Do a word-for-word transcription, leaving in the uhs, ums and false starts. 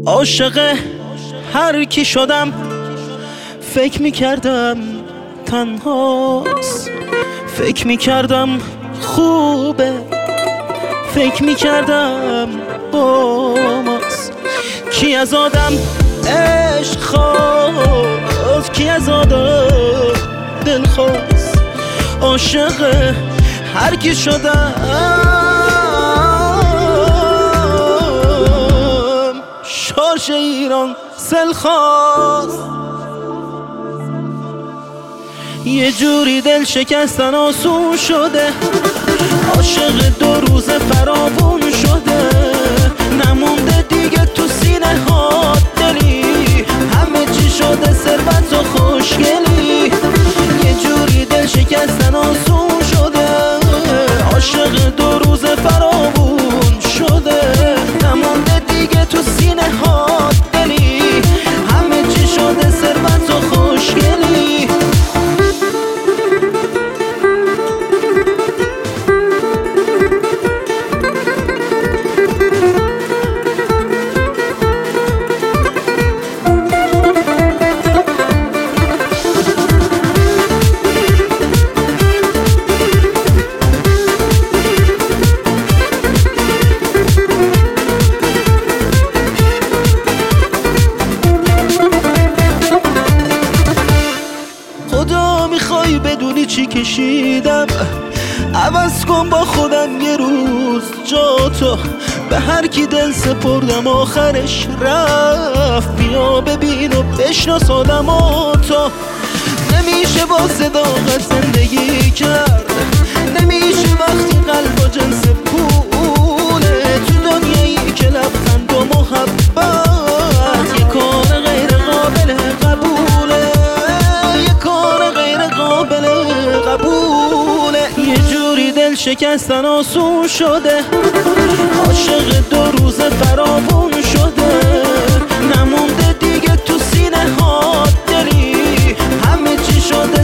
عاشق هر کی شدم فکر میکردم تنهاست، فکر میکردم خوبه، فکر میکردم با ماست. کی از آدم عشق خواست، کی از آدم دل خواست. عاشق هر کی شدم شارژ ایران سل خواست. یه جوری دل شکستن آسون شده، عاشق دو روز فراوون شده، نمونده دیگه تو سینه ها دلی، همه چی شده ثروت و خوشگلی. یه جوری دل شکستن آسون شده، عاشق دو روز فراوون شده، نمونده دیگه تو سینه ها دلی، همه چی شده ثروت و خوشگلی. میخوای بدونی چی کشیدم؟ عوض کن با خودم یه روز جا تو، به هر کی دل سپردم آخرش رفت. بیا ببین و بشناس آدم و تو، نمیشه با صداقت زندگی کرد، نمیشه وقتی قلب و جنس پوله، تو دنیایی که لبخند و محبت یه کار غیر قابل قبوله، یه کار غیر قابل قبوله. یه جوری دل شکستن آسون شده، عاشق دو روز فراوون شده، نمونده دیگه تو سینه ها دلی، همه چی شده